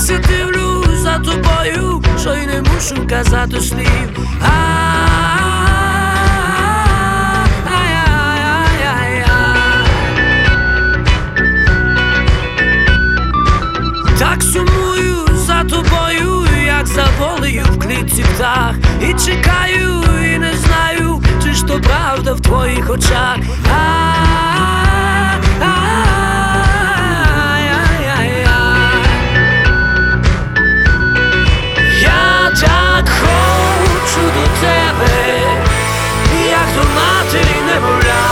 все дивлюсь за тобою, що й не мушу казати слів. Так сумую за тобою, як за волею в клітці птах. І чекаю, і не знаю, чи ж то правда в твоїх очах. Я так хочу до тебе, як до матері немовля.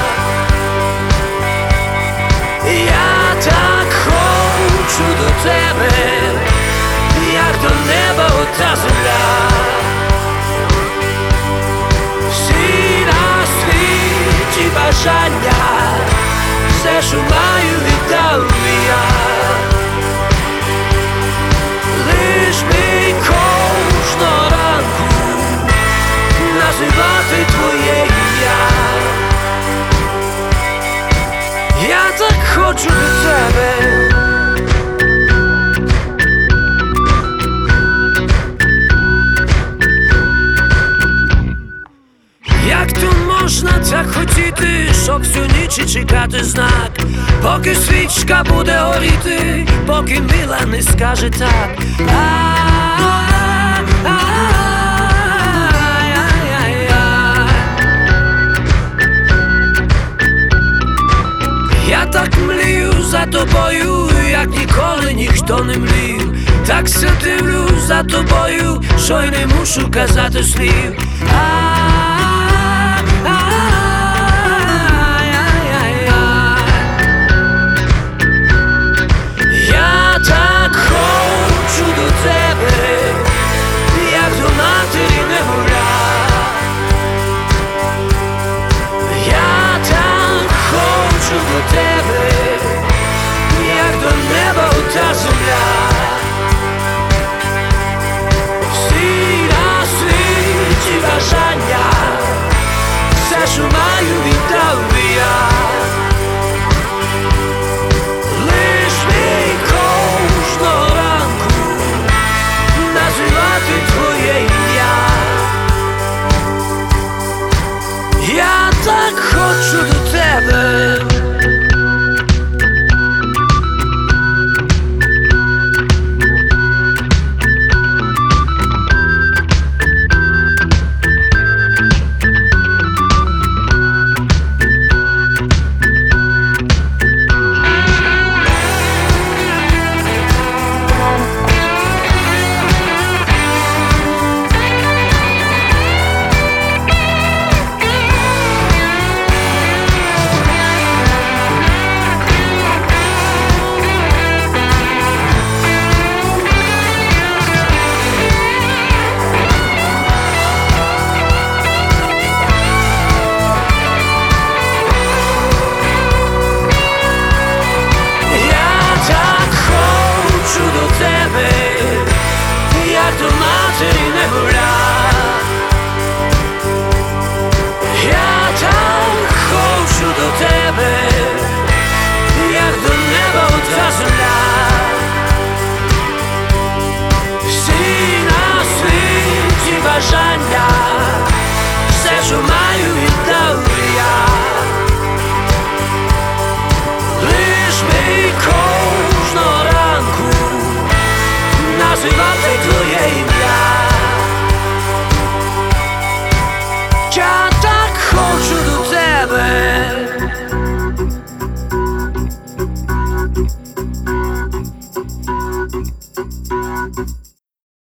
Я так хочу до тебе, як до неба ота земля. Всі на світі бажання, все, що маю, віддав я. Лиш би кожного ранку називати твоє ім'я. Я так хочу до тебе. Як то можна так хотіти, щоб всю ніч чекати знак, поки свічка буде горіти, поки мила не скаже так. Я так млію за тобою, як ніколи ніхто не млів. Так все дивлюсь за тобою, що й не мушу казати слів. Я так хочу до тебе, як до матері немовля. Я так хочу до тебе, як до неба ота земля. Всі на світі бажання, все, що маю, віддав я. Лиш би кожного ранку називати твоє ім'я. Я так хочу до тебе. Як до матері немовля. Я так хочу до тебе, як до неба ота земля. Всі на світі бажання, все, що маю.